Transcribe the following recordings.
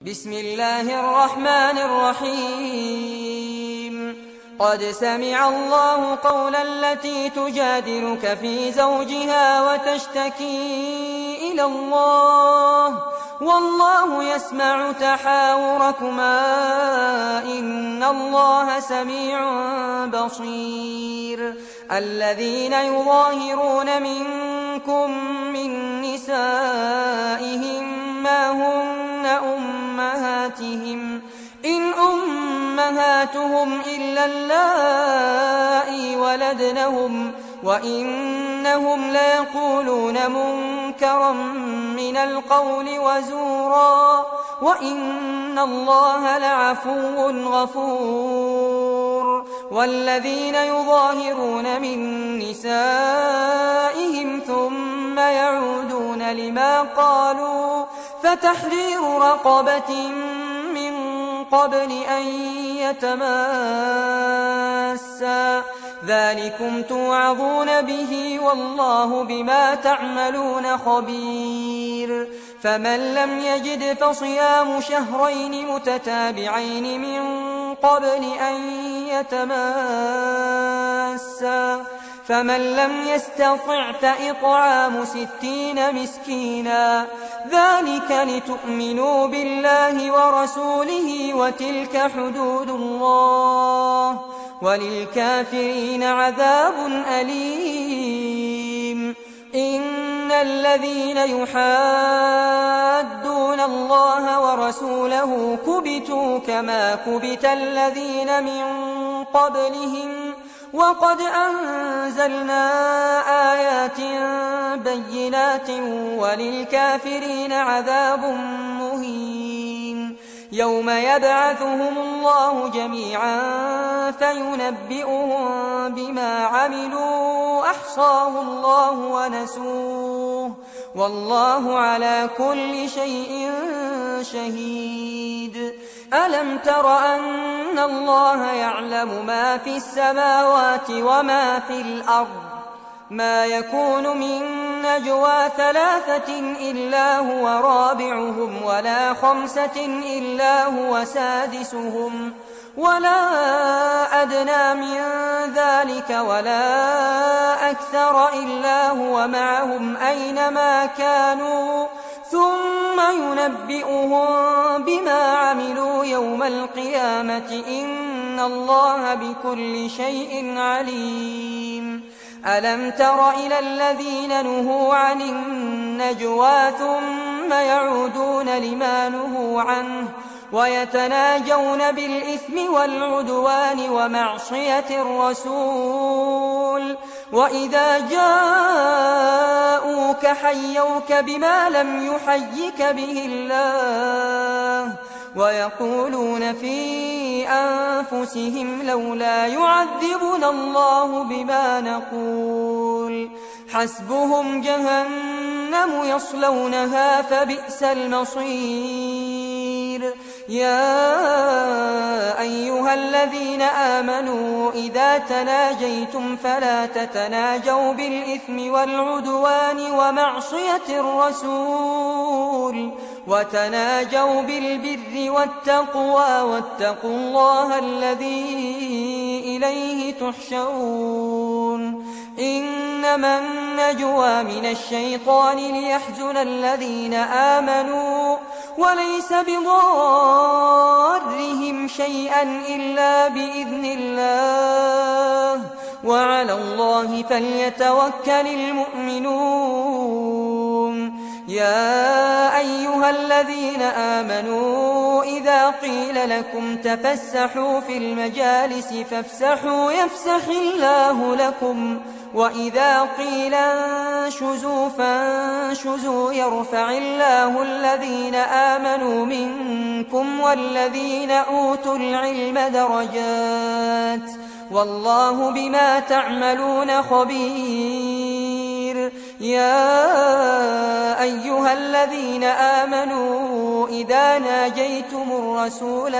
بسم الله الرحمن الرحيم قد سمع الله قول التي تجادلك في زوجها وتشتكي إلى الله والله يسمع تحاوركما إن الله سميع بصير الذين يظاهرون منكم من نسائهم ما هن أمهاتهم إن أمهاتهم إلا اللائي ولدنهم وإنهم ليقولون منكرا من القول وزورا وإن الله لعفو غفور والذين يظاهرون من نسائهم ثم يعودون لما قالوا فتحرير رقبة من قبل أن يتماسا ذلكم توعظون به والله بما تعملون خبير فمن لم يجد فصيام شهرين متتابعين من قبل أن يتماسا فمن لم يستطع فإطعام 60 مسكينا ذلك لتؤمنوا بالله ورسوله وتلك حدود الله وللكافرين عذاب أليم إن الذين يحادون الله ورسوله كبتوا كما كبت الذين من قبلهم وقد أنزلنا آيات بينات وللكافرين عذاب مهين يوم يبعثهم الله جميعا فينبئهم بما عملوا أحصاه الله ونسوه والله على كل شيء شهيد ألم تر أن الله يعلم ما في السماوات وما في الأرض ما يكون من نجوى 3 إلا هو رابعهم ولا 5 إلا هو سادسهم ولا أدنى من ذلك ولا أكثر إلا هو معهم أينما كانوا ثم ينبئهم بما عملوا يوم القيامة إن الله بكل شيء عليم ألم تر إلى الذين نهوا عن النجوى ثم يعودون لما نهوا عنه ويتناجون بالإثم والعدوان ومعصية الرسول وإذا جاءوك حيوك بما لم يحيك به الله ويقولون في أنفسهم لولا يعذبنا الله بما نقول حسبهم جهنم يصلونها فبئس المصير يا أيها الذين آمنوا إذا تناجيتم فلا تتناجوا بالإثم والعدوان ومعصية الرسول وتناجوا بالبر والتقوى واتقوا الله الذي إليه تحشرون إنما النجوى من الشيطان ليحزن الذين آمنوا وليس بضارهم شيئا إلا بإذن الله وعلى الله فليتوكل المؤمنون يا أيها الذين آمنوا إذا قيل لكم تفسحوا في المجالس فافسحوا يفسح الله لكم وإذا قيل انشزوا فانشزوا يرفع الله الذين آمنوا منكم والذين أوتوا العلم درجات والله بما تعملون خبير يا أيها الذين آمنوا إذا ناجيتم الرسول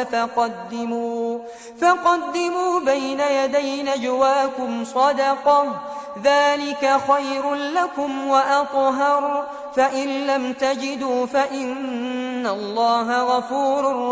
فقدموا بين يدي نجواكم صدقة ذلك خير لكم وأطهر فإن لم تجدوا فإن إن الله غفور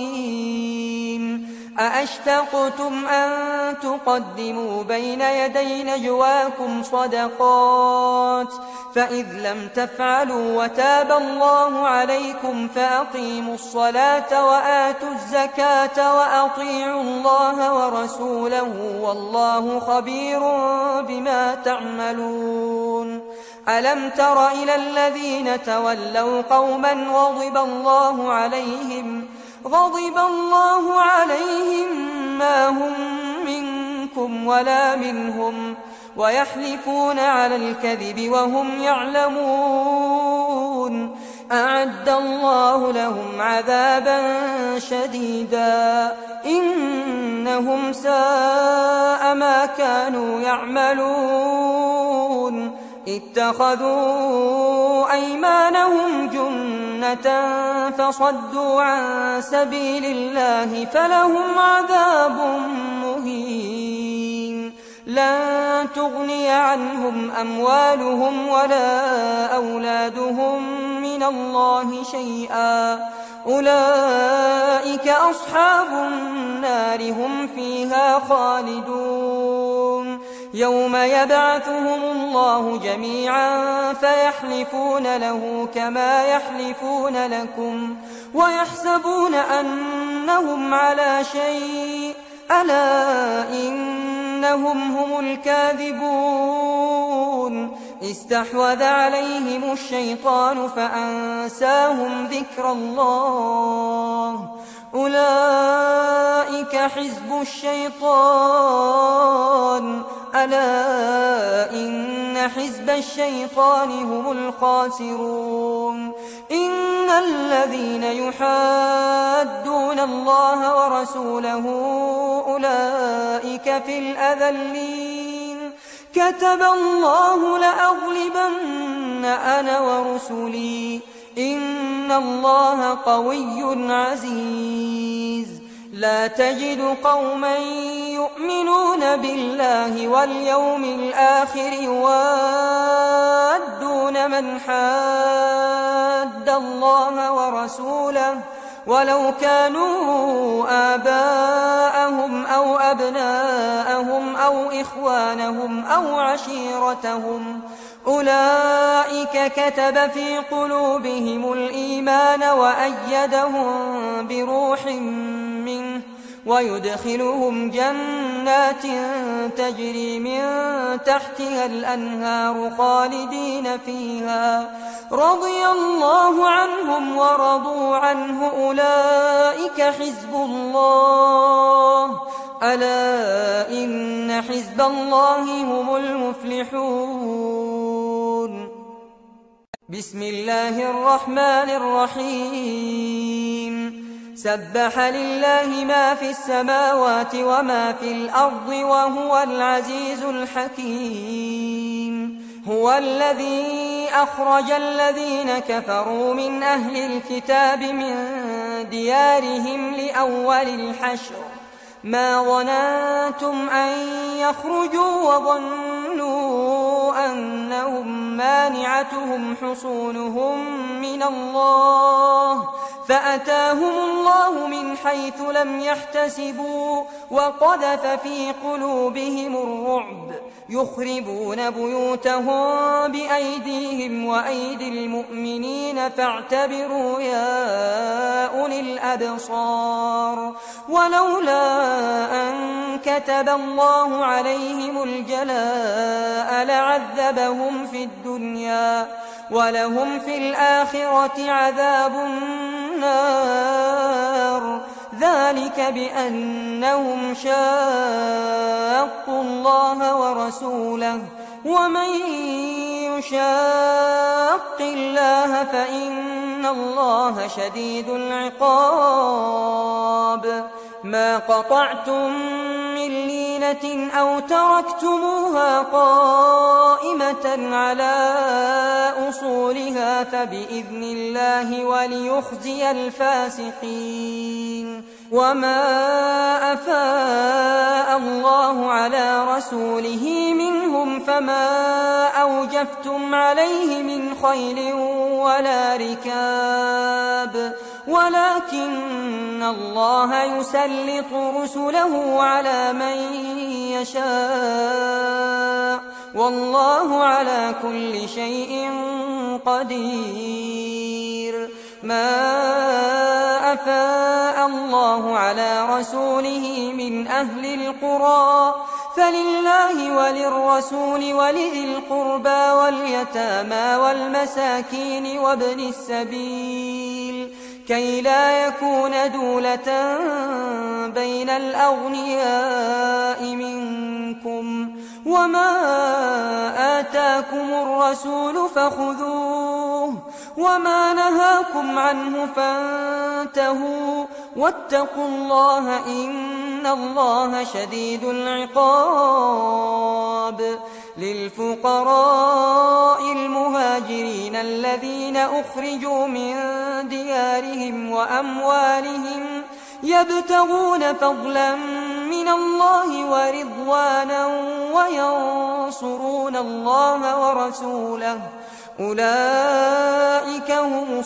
رحيم أأشفقتم أن تقدموا بين يدي نجواكم صدقات فإذ لم تفعلوا وتاب الله عليكم فأقيموا الصلاة وآتوا الزكاة وأطيعوا الله ورسوله والله خبير بما تعملون ألم تر إلى الذين تولوا قوما غضب الله عليهم ما هم منكم ولا منهم ويحلفون على الكذب وهم يعلمون أعد الله لهم عذابا شديدا إنهم ساء ما كانوا يعملون اتخذوا أيمانهم جنة فصدوا عن سبيل الله فلهم عذاب مهين لن تغني عنهم أموالهم ولا أولادهم من الله شيئا أولئك أصحاب النار هم فيها خالدون يوم يبعثهم الله جميعا فيحلفون له كما يحلفون لكم ويحسبون أنهم على شيء ألا إنهم هم الكاذبون استحوذ عليهم الشيطان فأنساهم ذكر الله أولئك حزب الشيطان ألا إن حزب الشيطان هم الخاسرون إن الذين يحادون الله ورسوله أولئك في الأذلين كتب الله لأغلبن أنا ورسلي إن الله قوي عزيز لا تجد قوما يؤمنون بالله واليوم الآخر يوادون من حاد الله ورسوله ولو كانوا آباءهم أو أبناءهم أو إخوانهم أو عشيرتهم أولئك كتب في قلوبهم الإيمان وأيدهم بروح منه ويدخلهم جنات تجري من تحتها الأنهار خالدين فيها رضي الله عنهم ورضوا عنه أولئك حزب الله ألا إن حزب الله هم المفلحون بسم الله الرحمن الرحيم سبح لله ما في السماوات وما في الأرض وهو العزيز الحكيم هو الذي أخرج الذين كفروا من أهل الكتاب من ديارهم لأول الحشر ما ظننتم أن يخرجوا وظنوا أنهم مانعتهم حصونهم من الله فأتاهم الله من حيث لم يحتسبوا وقذف في قلوبهم الرعب يخربون بيوتهم بأيديهم وأيدي المؤمنين فاعتبروا يا أولي الأبصار ولولا أن كتب الله عليهم الجلاء لعذبهم في الدنيا ولهم في الآخرة عذاب النار ذلك بأنهم شاقوا الله ورسوله ومن يشاق الله فإن الله شديد العقاب ما قطعتم من لينة أو تركتموها قائمة على أصولها فبإذن الله وليخزي الفاسقين وما أفاء الله على رسوله منهم فما أوجفتم عليه من خيل ولا ركاب ولكن الله يسلط رسله على من يشاء والله على كل شيء قدير. ما أفاء الله على رسوله من أهل القرى فلله وللرسول ولذي القربى واليتامى والمساكين وابن السبيل كي لا يكون دولة بين الأغنياء منكم. وما آتاكم الرسول فخذوه وما نهاكم عنه فانتهوا واتقوا الله إن الله شديد العقاب. للفقراء المهاجرين الذين أخرجوا من ديارهم وأموالهم يبتغون فضلا من الله ورضوانا وينصرون الله ورسوله أولئك هم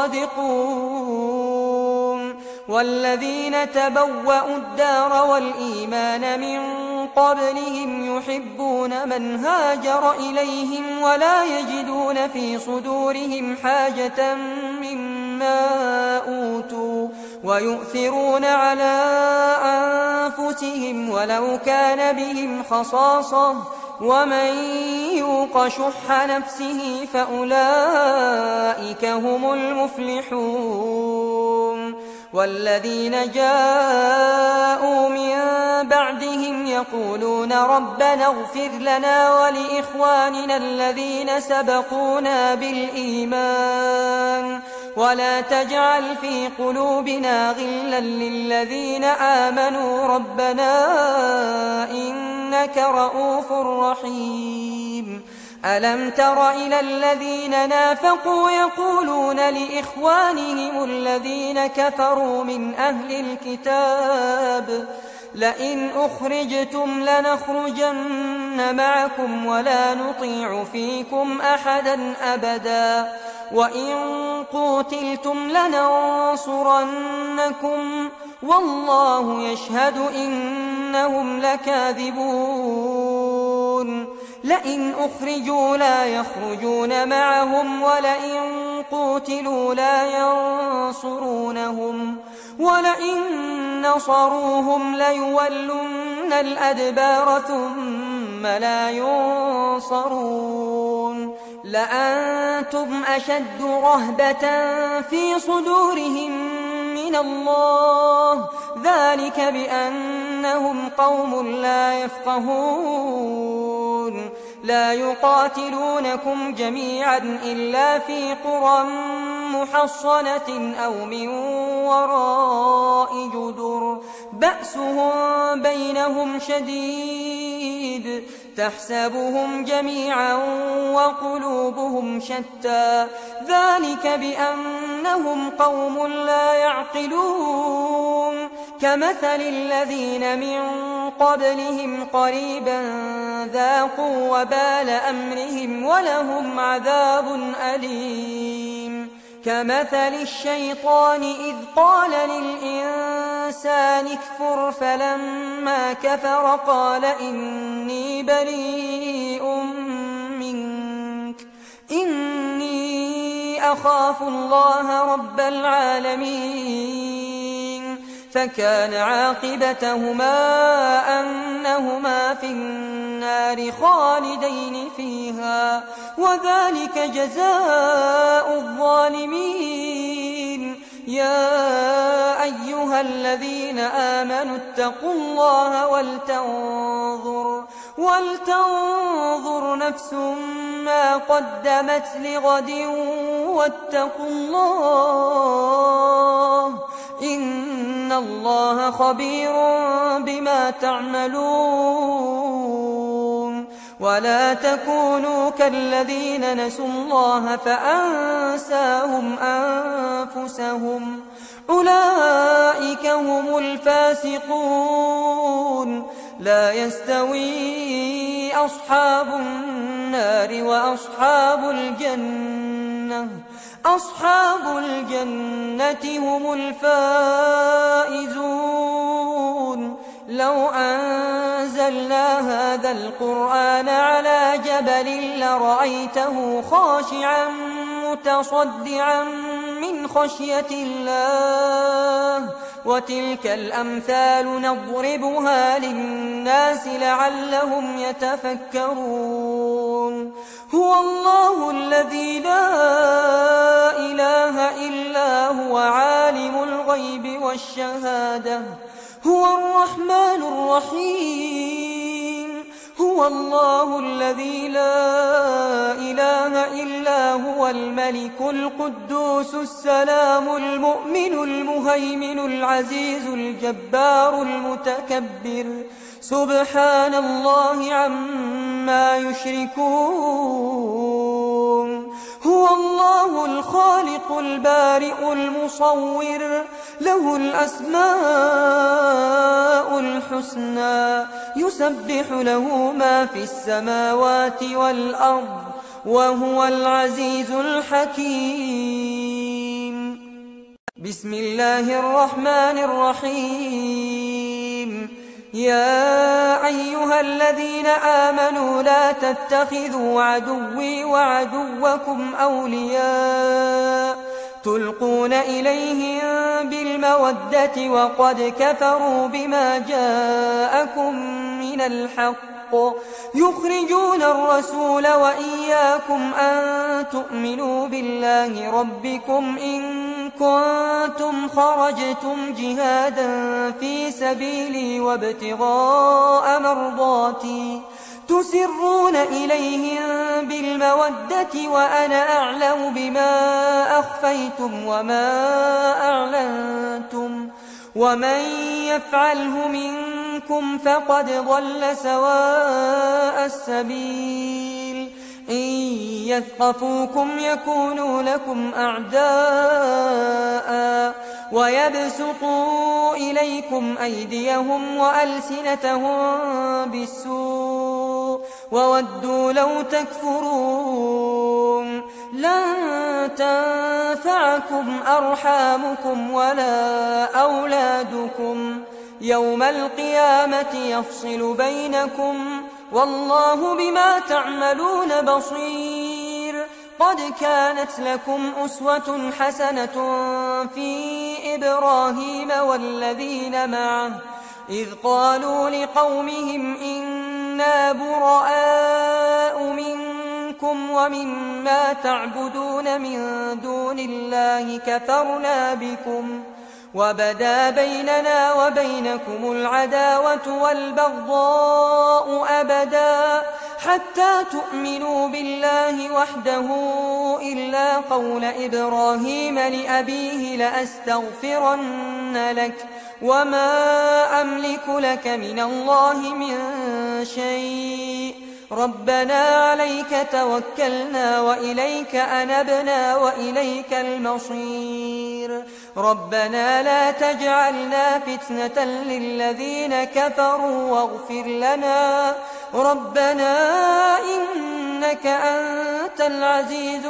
الصادقون. والذين تبوأوا الدار والإيمان من قبلهم يحبون من هاجر إليهم ولا يجدون في صدورهم حاجة مما أوتوا ويؤثرون على أنفسهم ولو كان بهم خصاصة ومن يوق شح نفسه فأولئك هم المفلحون. والذين جاءوا من بعدهم يقولون ربنا اغفر لنا ولإخواننا الذين سبقونا بالإيمان ولا تجعل في قلوبنا غلا للذين آمنوا ربنا إنك رؤوف رحيم. ألم تر إلى الذين نافقوا يقولون لإخوانهم الذين كفروا من أهل الكتاب لئن أخرجتم لنخرجن معكم ولا نطيع فيكم أحدا أبدا وإن قوتلتم لننصرنكم والله يشهد إنهم لكاذبون. لئن أخرجوا لا يخرجون معهم ولئن قوتلوا لا ينصرونهم ولئن نصروهم ليولن الأدبار ثم لا ينصرون. لأنتم أشد رهبة في صدورهم من الله ذلك بأنهم قوم لا يفقهون. لا يقاتلونكم جميعا إلا في قرى محصنة أو من وراء جدر بأسهم بينهم شديد تحسبهم جميعا وقلوبهم شتى ذلك بأنهم قوم لا يعقلون. كمثل الذين من قبلهم قريبا ذاقوا وبال أمرهم ولهم عذاب أليم. كمثل الشيطان إذ قال للإنسان اكفر فلما كفر قال إني بريء منك إني أخاف الله رب العالمين. فكان عاقبتهما أنهما في النار خالدين فيها وذلك جزاء الظالمين. يا أيها الذين آمنوا اتقوا الله ولتنظر نفس ما قدمت لغد واتقوا الله إن الله خبير بما تعملون. ولا تكونوا كالذين نسوا الله فأنساهم أنفسهم أولئك هم الفاسقون. لا يستوي أصحاب النار وأصحاب الجنة أصحاب الجنة هم الفائزون لو أنزلنا هذا القرآن على جبل لرأيته خاشعا متصدعا من خشية الله وتلك الأمثال نضربها للناس لعلهم يتفكرون هو الله الذي لا إله إلا هو عالم الغيب والشهادة هو الرحمن الرحيم هو الله الذي لا إله إلا هو الملك القدوس السلام المؤمن المهيمن العزيز الجبار المتكبر سبحان الله عما يشركون هو الله الخالق البارئ المصور له الأسماء الحسنى يسبح له ما في السماوات والأرض وهو العزيز الحكيم بسم الله الرحمن الرحيم يا أيها الذين آمنوا لا تتخذوا عدوي وعدوكم أولياء تلقون إليهم بالمودة وقد كفروا بما جاءكم من الحق يخرجون الرسول وإياكم أن تؤمنوا بالله ربكم إن كنتم خرجتم جهادا في سبيلي وابتغاء مرضاتي تسرون إليهم بالمودة وأنا أعلم بما أخفيتم وما أعلنتم ومن يفعله منكم فقد ضل سواء السبيل إن يثقفوكم يكونوا لكم أعداء ويبسطوا إليكم أيديهم وألسنتهم بالسوء وودوا لو تكفرون لن تنفعكم أرحامكم ولا أولادكم يوم القيامة يفصل بينكم والله بما تعملون بصير قد كانت لكم أسوة حسنة في إبراهيم والذين معه إذ قالوا لقومهم إنا براء منكم ومما تعبدون من دون الله كفرنا بكم وبدا بيننا وبينكم العداوة والبغضاء أبدا حتى تؤمنوا بالله وحده إلا قول إبراهيم لأبيه لأستغفرن لك وما أملك لك من الله من شيء ربنا عليك توكلنا وإليك أنبنا وإليك المصير ربنا لا تجعلنا فتنة للذين كفروا واغفر لنا ربنا إنك أنت العزيز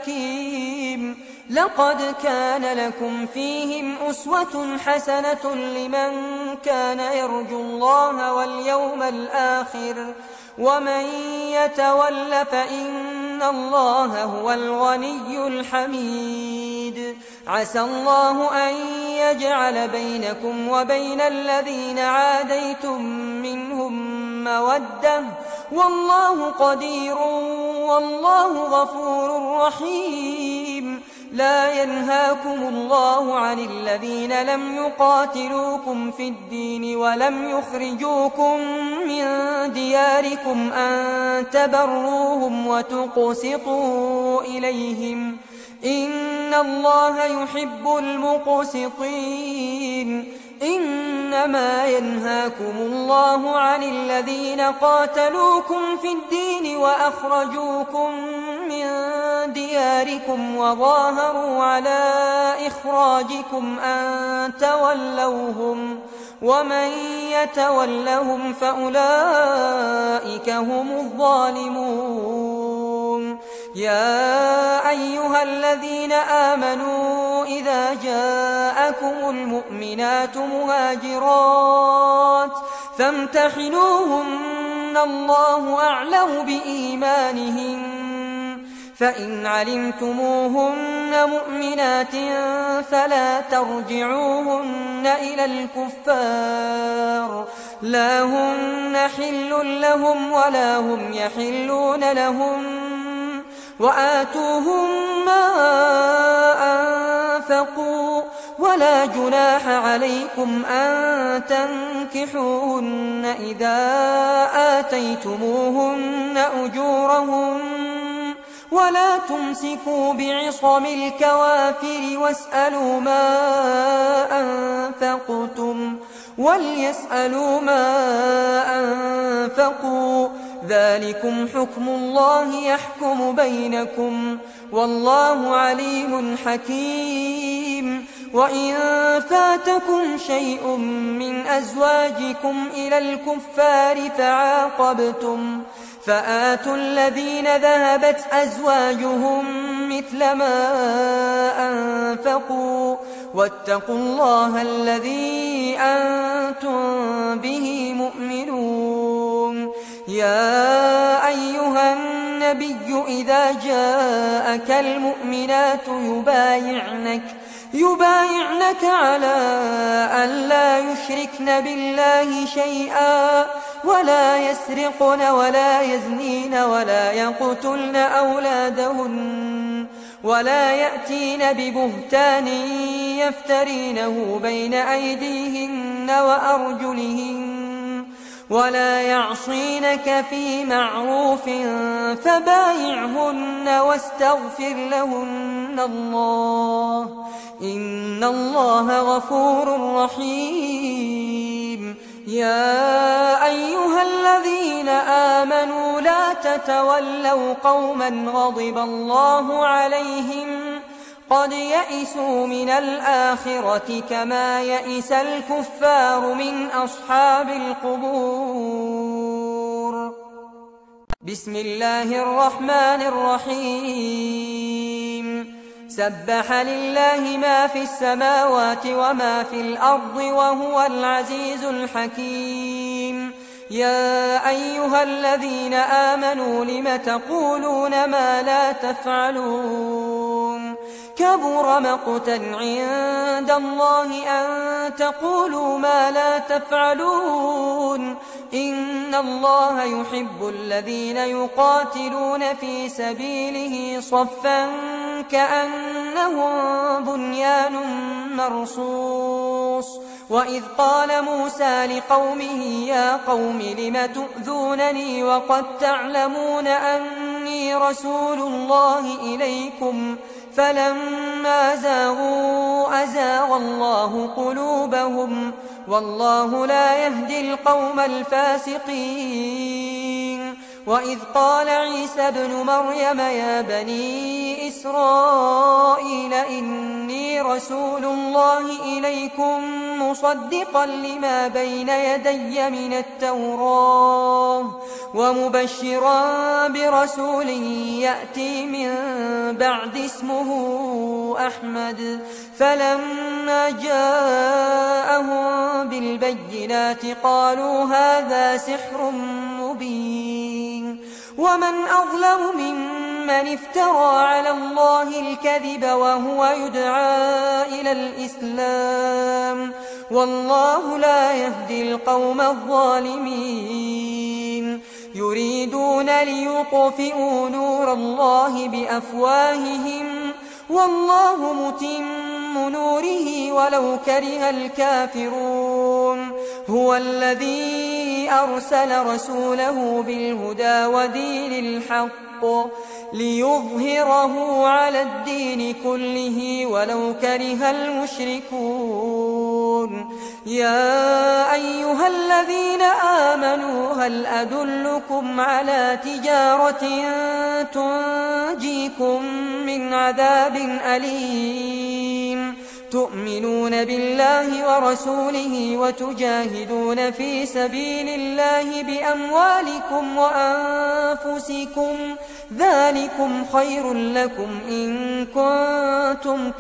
الحكيم لقد كان لكم فيهم أسوة حسنة لمن كان يرجو الله واليوم الآخر ومن يتول فإن الله هو الغني الحميد عسى الله أن يجعل بينكم وبين الذين عاديتم منهم مودة والله قدير والله غفور رحيم لا ينهاكم الله عن الذين لم يقاتلوكم في الدين ولم يخرجوكم من دياركم أن تبروهم وتقسطوا إليهم إن الله يحب المقسطين إنما ينهاكم الله عن الذين قاتلوكم في الدين وأخرجوكم من دياركم وظاهروا على إخراجكم أن تولوهم ومن يتولهم فأولئك هم الظالمون يا أيها الذين آمنوا إذا جاءكم المؤمنات مهاجرات فامتحنوهن الله أعلم بإيمانهن فإن علمتموهن مؤمنات فلا ترجعوهن إلى الكفار لا هن حل لهم ولا هم يحلون لهم وآتوهم ما أنفقوا ولا جناح عليكم أن تنكحوهن إذا آتيتموهن أجورهن ولا تمسكوا بعصم الكوافر واسألوا ما أنفقتم وليسألوا ما أنفقوا ذلكم حكم الله يحكم بينكم والله عليم حكيم وإن فاتكم شيء من أزواجكم إلى الكفار فعاقبتم فآتوا الذين ذهبت أزواجهم مثل ما أنفقوا واتقوا الله الذي أنتم به مؤمنون يا أيها النبي إذا جاءك المؤمنات يبايعنك على أن لا يشركن بالله شيئا ولا يسرقن ولا يزنين ولا يقتلن أولادهن ولا يأتين ببهتان يفترينه بين أيديهن وأرجلهن ولا يعصينك في معروف فبايعهن واستغفر لهن الله إن الله غفور رحيم يا أيها الذين آمنوا لا تتولوا قوما غضب الله عليهم قد يئسوا من الآخرة كما يئس الكفار من أصحاب القبور بسم الله الرحمن الرحيم سبح لله ما في السماوات وما في الأرض وهو العزيز الحكيم يا أيها الذين آمنوا لم تقولون ما لا تفعلون كبر مقتا عند الله أن تقولوا ما لا تفعلون إن الله يحب الذين يقاتلون في سبيله صفا كأنهم بنيان مرصوص وإذ قال موسى لقومه يا قوم لم تؤذونني وقد تعلمون أني رسول الله إليكم فلما زاغوا أزاغ الله قلوبهم والله لا يهدي القوم الفاسقين وإذ قال عيسى ابن مريم يا بني إسرائيل إني رسول الله إليكم مصدقا لما بين يدي من التوراة ومبشرا برسول يأتي من بعد اسمه أحمد فلما جاءهم بالبينات قالوا هذا سحر مبين ومن أظلم ممن افترى على الله الكذب وهو يدعى إلى الإسلام والله لا يهدي القوم الظالمين يريدون ليطفئوا نور الله بأفواههم والله متم نوره ولو كره الكافرون هو الذي أرسل رسوله بالهدى ودين الحق ليظهره على الدين كله ولو كره المشركون يا أيها الذين آمنوا هل أدلكم على تجارة تنجيكم من عذاب أليم تؤمنون بالله ورسوله وتجاهدون في سبيل الله بأموالكم وأنفسكم ذلكم خير لكم إن كنتم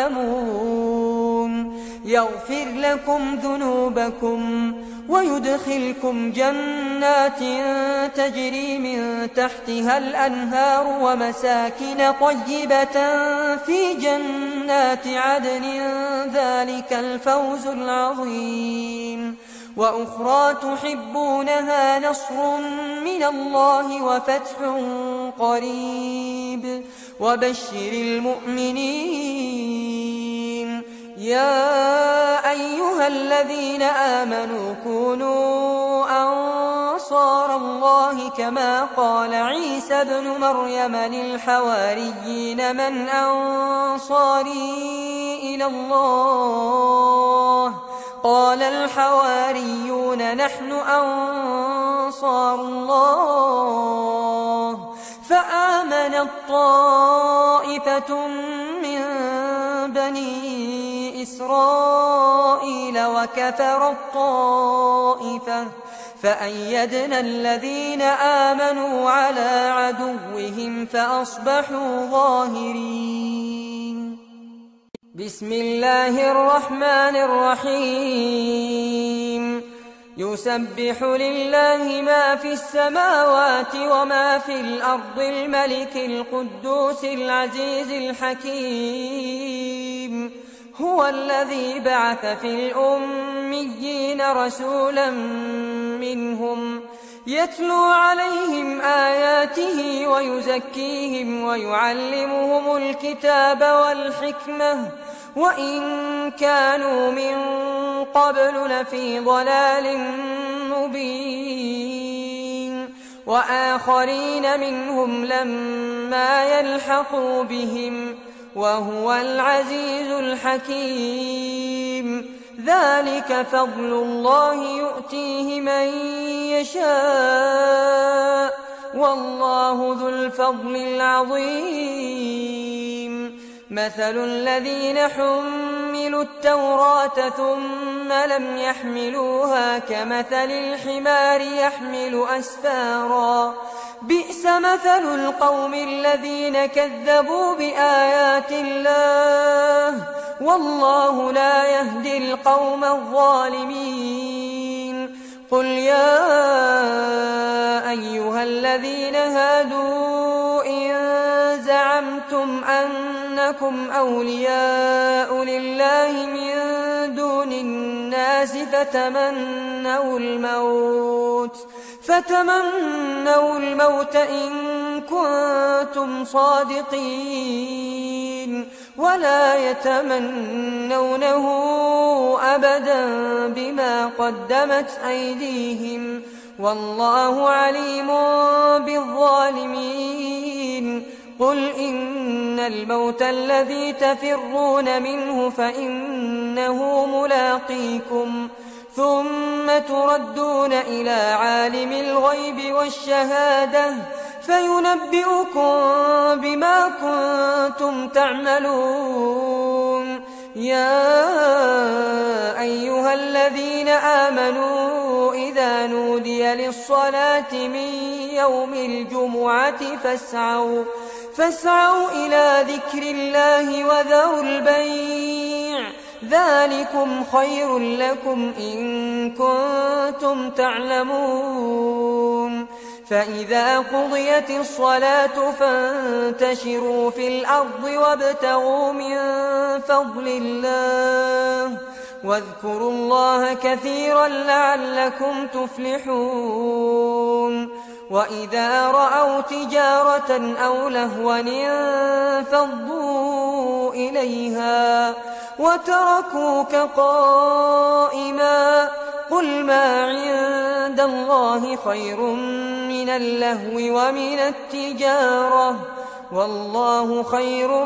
تعلمون يغفر لكم ذنوبكم ويدخلكم جنات تجري من تحتها الأنهار ومساكن طيبة في جنات عدن ذلك الفوز العظيم وأخرى تحبونها نصر من الله وفتح قريب وبشر المؤمنين يا أيها الذين آمنوا كونوا أنصار الله كما قال عيسى ابن مريم للحواريين من أنصاري إلى الله قال الحواريون نحن أنصار الله فآمنت طائفة من بني إسرائيل وكفر الطائفة فأيدنا الذين آمنوا على عدوهم فأصبحوا ظاهرين بسم الله الرحمن الرحيم يسبح لله ما في السماوات وما في الأرض الملك القدوس العزيز الحكيم هو الذي بعث في الأميين رسولا منهم يتلو عليهم آياته ويزكيهم ويعلمهم الكتاب والحكمة وإن كانوا من قبل لفي ضلال مبين وآخرين منهم لما يلحقوا بهم وهو العزيز الحكيم ذلك فضل الله يؤتيه من يشاء والله ذو الفضل العظيم مثل الذين حملوا التوراة ثم لم يحملوها كمثل الحمار يحمل أسفارا بئس مثل القوم الذين كذبوا بآيات الله والله لا يهدي القوم الظالمين قل يا أيها الذين هادوا إن زعمتم أنكم أولياء لله من دون الناس فتمنوا الموت إن كنتم صادقين ولا يتمنونه أبدا بما قدمت أيديهم والله عليم بالظالمين قل إن الموت الذي تفرون منه فإنه ملاقيكم ثم تردون إلى عالم الغيب والشهادة فينبئكم بما كنتم تعملون يا أيها الذين آمنوا إذا نودي للصلاة من يوم الجمعة فاسعوا إلى ذكر الله وذروا البيع ذلكم خير لكم إن كنتم تعلمون فإذا قضيت الصلاة فانتشروا في الأرض وابتغوا من فضل الله واذكروا الله كثيرا لعلكم تفلحون وإذا رأوا تجارة أو لهوا انفضوا إليها وتركوك قائما قل ما عند الله خير من اللهو ومن التجارة والله خير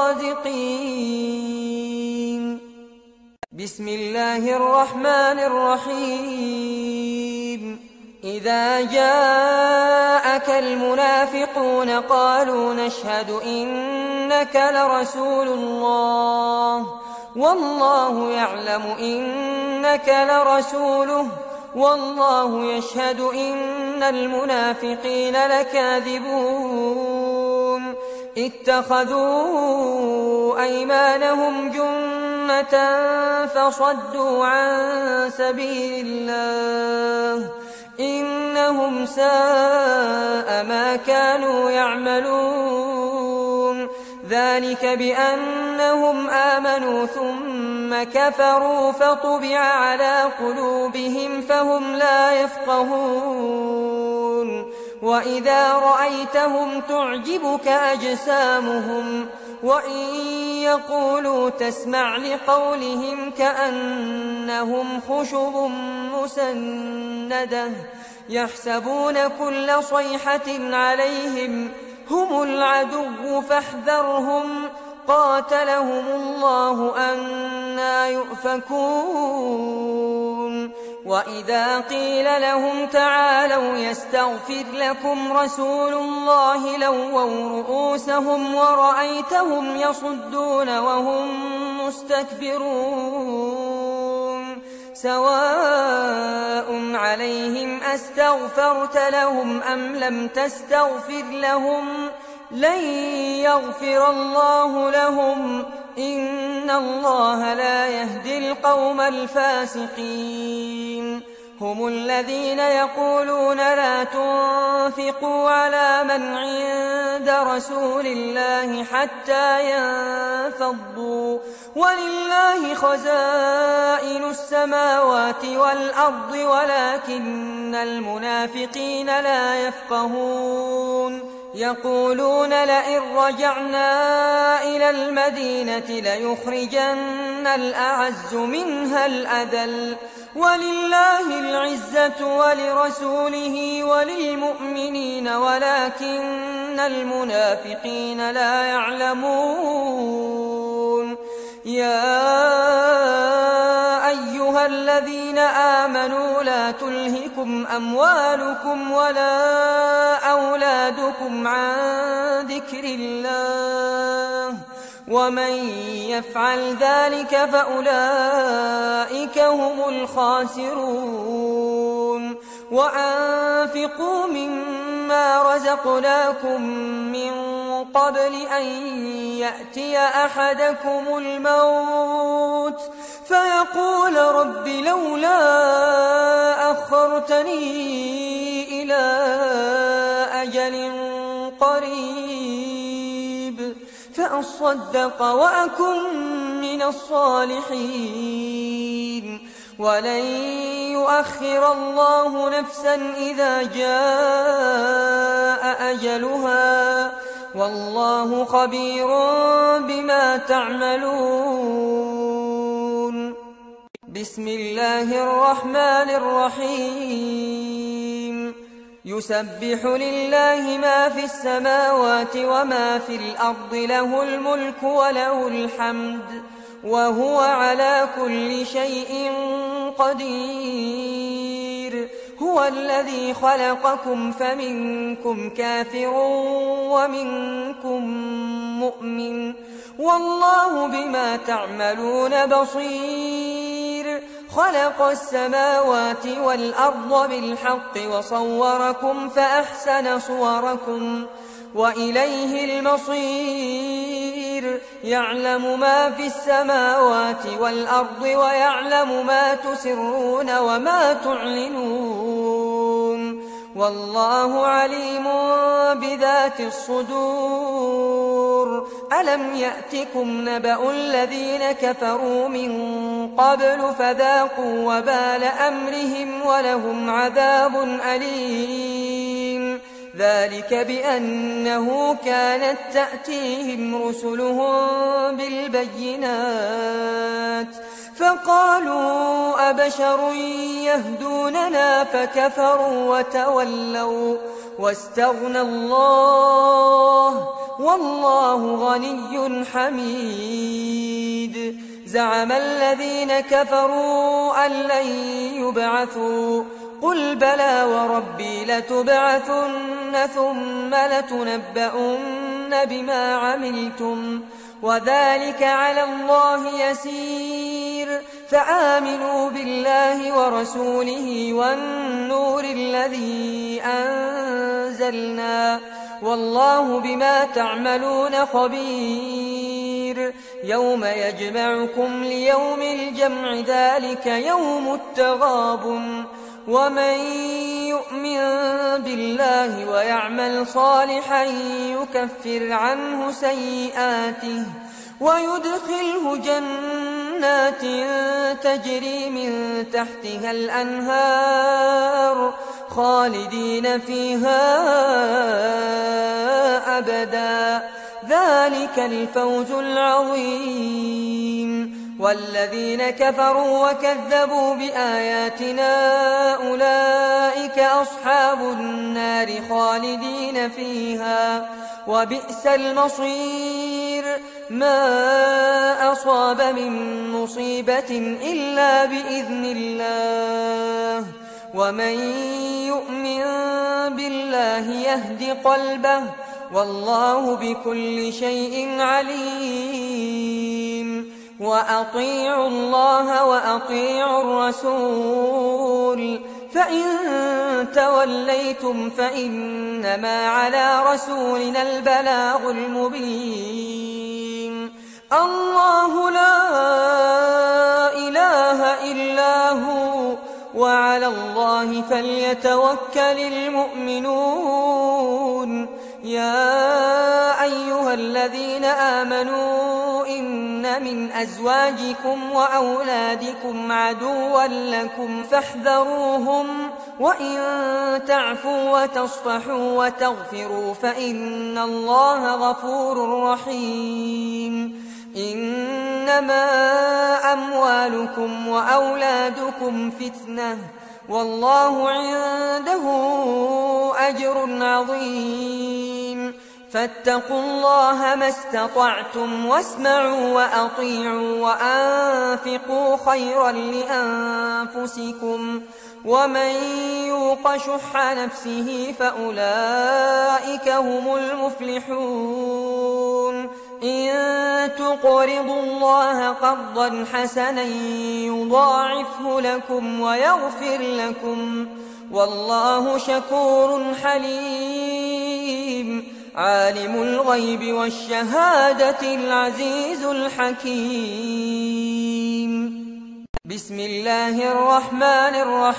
الرازقين بسم الله الرحمن الرحيم إذا جاءك المنافقون قالوا نشهد إنك لرسول الله والله يعلم إنك لرسوله والله يشهد إن المنافقين لكاذبون اتخذوا أيمانهم جنة فصدوا عن سبيل الله إنهم ساء ما كانوا يعملون ذلك بأنهم آمنوا ثم كفروا فطبع على قلوبهم فهم لا يفقهون وإذا رأيتهم تعجبك أجسامهم وإن يقولوا تسمع لقولهم كأنهم خشب مسندة يحسبون كل صيحة عليهم هم العدو فاحذرهم قاتلهم الله أنى يؤفكون وإذا قيل لهم تعالوا يستغفر لكم رسول الله لووا رؤوسهم ورأيتهم يصدون وهم مستكبرون سواء عليهم أستغفرت لهم أم لم تستغفر لهم لن يغفر الله لهم إن الله لا يهدي القوم الفاسقين هم الذين يقولون لا تنفقوا على من عند رسول الله حتى ينفضوا ولله خزائن السماوات والأرض ولكن المنافقين لا يفقهون يقولون لئن رجعنا إلى المدينة ليخرجن الأعز منها الأذل ولله العزة ولرسوله وللمؤمنين ولكن المنافقين لا يعلمون يا أيها الذين آمنوا لا تلهكم أموالكم ولا أولادكم عن ذكر الله ومن يفعل ذلك فأولئك هم الخاسرون وأنفقوا مما رزقناكم من قبل أن يأتي أحدكم الموت فيقول رب لولا أخرتني إلى أجل قريب فأصدق وأكن من الصالحين ولن يؤخر الله نفسا إذا جاء أجلها والله خبير بما تعملون بسم الله الرحمن الرحيم يسبح لله ما في السماوات وما في الأرض له الملك وله الحمد وهو على كل شيء قدير هو الذي خلقكم فمنكم كافر ومنكم مؤمن والله بما تعملون بصير خلق السماوات والأرض بالحق وصوركم فأحسن صوركم وإليه المصير يعلم ما في السماوات والأرض ويعلم ما تسرون وما تعلنون والله عليم بذات الصدور ألم يأتكم نبأ الذين كفروا من قبل فذاقوا وبال أمرهم ولهم عذاب أليم ذلك بأنه كانت تأتيهم رسلهم بالبينات فقالوا أبشر يهدوننا فكفروا وتولوا واستغنى الله والله غني حميد زعم الذين كفروا أن لن يبعثوا قل بلى وربي لتبعثن ثم لتنبؤن بما عملتم وذلك على الله يسير فآمنوا بالله ورسوله والنور الذي أنزلنا والله بما تعملون خبير يوم يجمعكم ليوم الجمع ذلك يوم التغابن ومن يؤمن بالله ويعمل صالحا يكفر عنه سيئاته ويدخله جنات تجري من تحتها الأنهار خالدين فيها أبدا ذلك الفوز العظيم والذين كفروا وكذبوا بآياتنا أولئك أصحاب النار خالدين فيها وبئس المصير ما أصاب من مصيبة إلا بإذن الله ومن يؤمن بالله يهد قلبه والله بكل شيء عليم وأطيعوا الله وأطيعوا الرسول فإن توليتم فإنما على رسولنا البلاغ المبين الله لا إله إلا هو وعلى الله فليتوكل المؤمنون يا أيها الذين آمنوا إن من أزواجكم وأولادكم عدوا لكم فاحذروهم وإن تعفوا وتصفحوا وتغفروا فإن الله غفور رحيم إنما أموالكم وأولادكم فتنة والله عنده أجر عظيم فاتقوا الله ما استطعتم واسمعوا وأطيعوا وأنفقوا خيرا لأنفسكم ومن يوق شح نفسه فأولئك هم المفلحون إن تقرضوا الله قرضا حسنا يضاعفه لكم ويغفر لكم والله شكور حليم عالم الغيب والشهادة العزيز الحكيم بسم الله الرحمن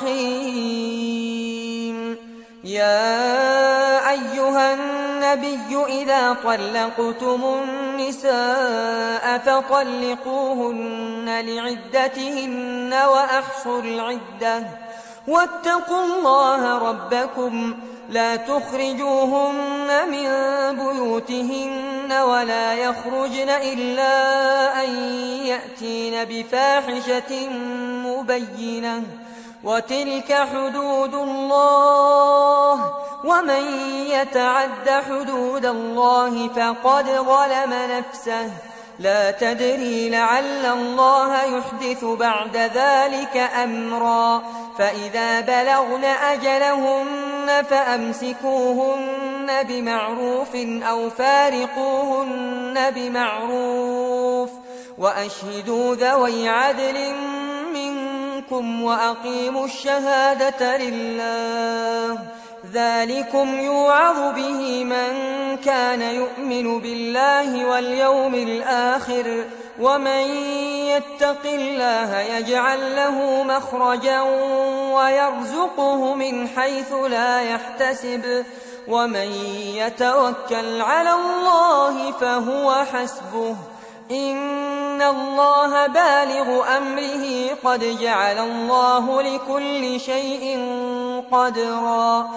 الرحيم يا أيها النبي إذا طلقتم النساء فطلقوهن لعدتهن وأحصوا العدة واتقوا الله ربكم لا تخرجوهن من بيوتهن ولا يخرجن إلا أن يأتين بفاحشة مبينة وتلك حدود الله ومن يتعد حدود الله فقد ظلم نفسه لا تدري لعل الله يحدث بعد ذلك أمرا فإذا بلغن أجلهن فأمسكوهن بمعروف أو فارقوهن بمعروف وأشهدوا ذوي عدل منكم وأقيموا الشهادة لله ذلكم يوعظ به من كان يؤمن بالله واليوم الآخر ومن يتق الله يجعل له مخرجا ويرزقه من حيث لا يحتسب ومن يتوكل على الله فهو حسبه إن الله بالغ أمره قد جعل الله لكل شيء قدرا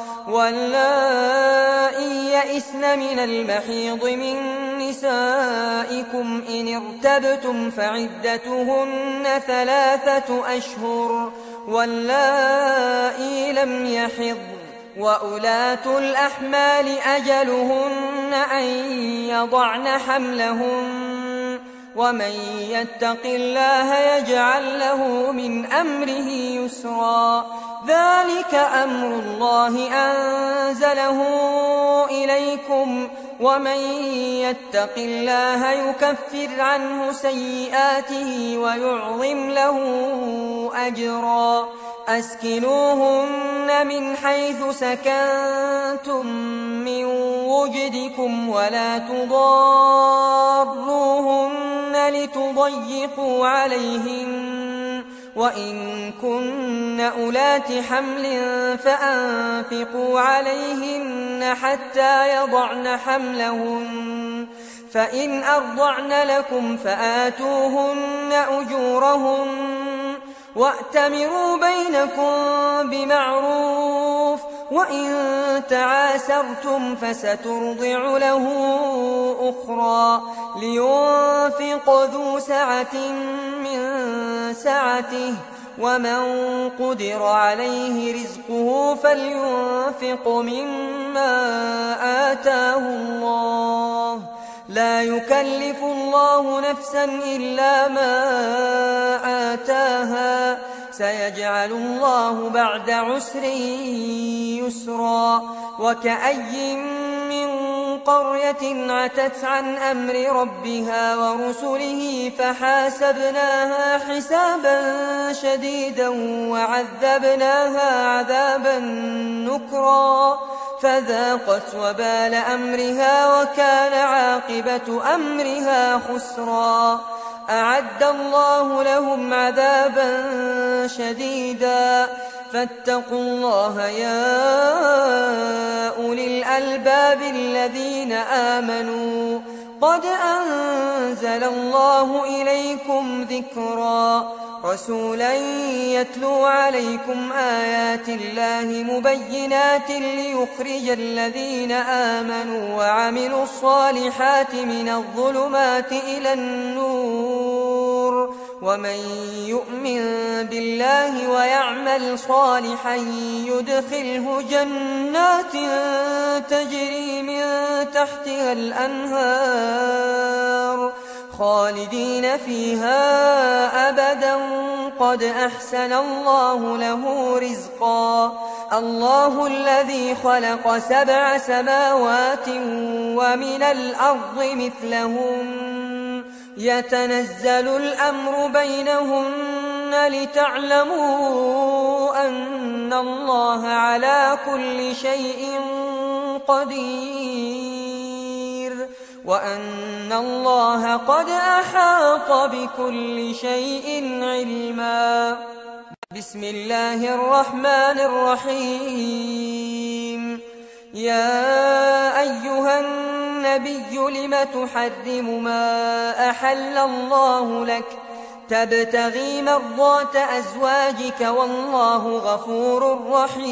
واللائي يئسن من المحيض من نسائكم إن ارتبتم فعدتهن 3 أشهر واللائي لم يحضن وأولاة الأحمال أجلهن أن يضعن حملهن ومن يتق الله يجعل له من أمره يسرا ذلك أمر الله أنزله إليكم ومن يتق الله يكفر عنه سيئاته ويعظم له أجرا أسكنوهن من حيث سكنتم من وجدكم ولا تضاروهن لتضيقوا عليهن وإن كن أولات حمل فأنفقوا عليهن حتى يضعن حملهن فإن أرضعن لكم فآتوهن أجورهن وأتمروا بينكم بمعروف وإن تعاسرتم فسترضع له أخرى لينفق ذو سعة من سعته ومن قدر عليه رزقه فلينفق مما آتاه الله لا يكلف الله نفسا إلا ما آتاها سيجعل الله بعد عسر يسرا وكأي من قرية عتت عن أمر ربها ورسله فحاسبناها حسابا شديدا وعذبناها عذابا نكرا فذاقت وبال أمرها وكان عاقبة أمرها خسرا أعد الله لهم عذابا شديدا فاتقوا الله يا أولي الألباب الذين آمنوا قد أنزل الله إليكم ذكرا رسولا يتلو عليكم آيات الله مبينات ليخرج الذين آمنوا وعملوا الصالحات من الظلمات إلى النور ومن يؤمن بالله ويعمل صالحا يدخله جنات تجري من تحتها الأنهار خالدين فيها أبدا قد أحسن الله له رزقا الله الذي خلق 7 سماوات ومن الأرض مثلهم يتنزل الأمر بينهن لتعلموا أن الله على كل شيء قدير وأن الله قد أحاط بكل شيء علما بسم الله الرحمن الرحيم يا أيها النبي لم تحرم ما أحل الله لك تبتغي مرضات أزواجك والله غفور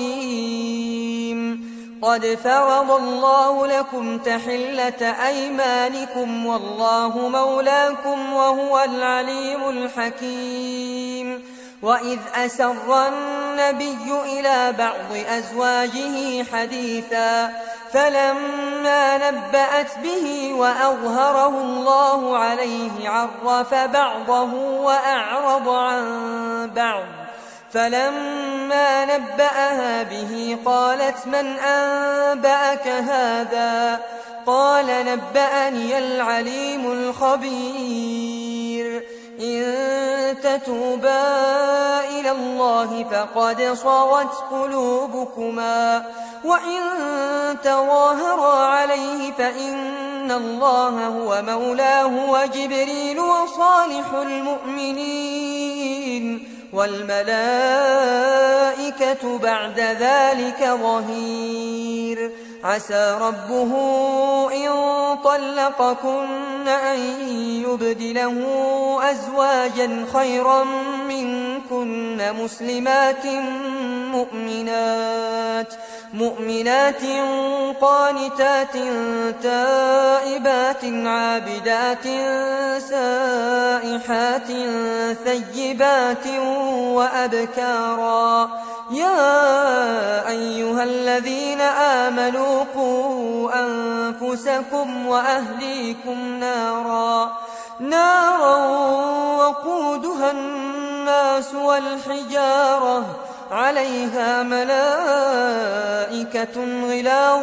رحيم قد فرض الله لكم تحلة أيمانكم والله مولاكم وهو العليم الحكيم وإذ أسر النبي إلى بعض أزواجه حديثا فلما نبأت به وأظهره الله عليه عرف بعضه وأعرض عن بعض فلما نبأها به قالت من أنبأك هذا قال نبأني العليم الخبير إن تتوبا إلى الله فقد صغت قلوبكما وإن تظاهرا عليه فإن الله هو مولاه وجبريل وصالح المؤمنين والملائكة بعد ذلك ظهير عسى ربه إن طلقكن أن يبدله أزواجا خيرا منكن مؤمنات قانتات تائبات عابدات سائحات ثيبات وأبكارا يا أيها الذين آمنوا قوا أنفسكم وأهليكم نارا وقودها الناس والحجارة عليها ملائكة غلاظ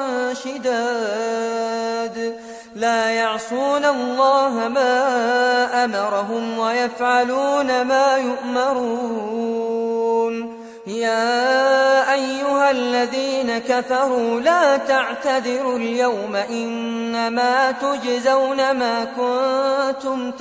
شداد لا يعصون الله ما أمرهم ويفعلون ما يؤمرون يا أيها الذين كفروا لا تعتذروا اليوم إنما تجزون ما كنتم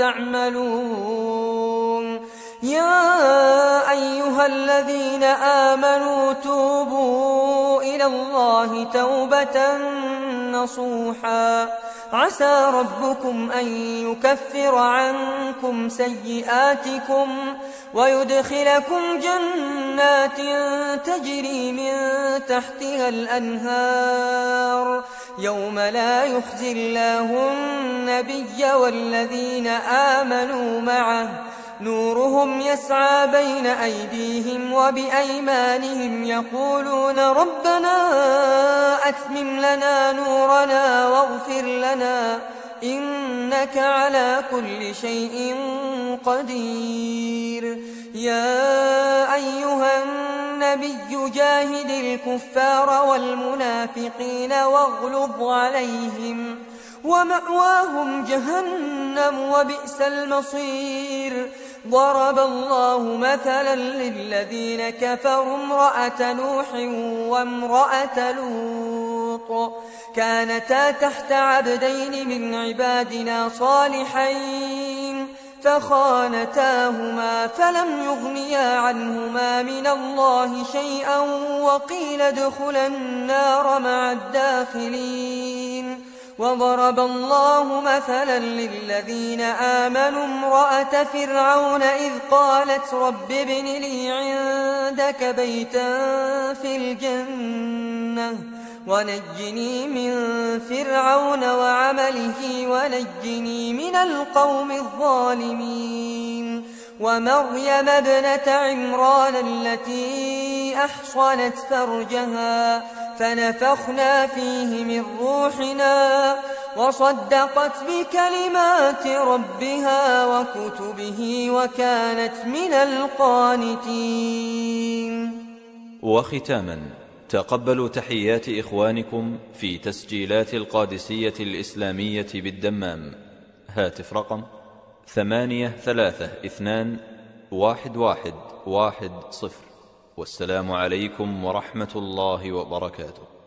تعملون يا أيها الذين آمنوا توبوا إلى الله توبة نصوحا عسى ربكم أن يكفر عنكم سيئاتكم ويدخلكم جنات تجري من تحتها الأنهار يوم لا يخزي الله النبي والذين آمنوا معه نورهم يسعى بين أيديهم وبأيمانهم يقولون ربنا أتمم لنا نورنا واغفر لنا إنك على كل شيء قدير يا أيها النبي جاهد الكفار والمنافقين واغلظ عليهم ومأواهم جهنم وبئس المصير ضرب الله مثلا للذين كفروا امرأة نوح وامرأة لوط كانتا تحت عبدين من عبادنا صالحين فخانتاهما فلم يغنيا عنهما من الله شيئا وقيل ادخلا النار مع الداخلين وضرب الله مثلا للذين آمنوا امرأة فرعون إذ قالت رب ابن لي عندك بيتا في الجنة ونجني من فرعون وعمله ونجني من القوم الظالمين ومريم ابنة عمران التي أحصنت فرجها فنفخنا فيه من روحنا وصدقت بكلمات ربها وكتبه وكانت من القانتين. وختاما تقبلوا تحيات إخوانكم في تسجيلات القادسية الإسلامية بالدمام. هاتف رقم 83211110. والسلام عليكم ورحمة الله وبركاته.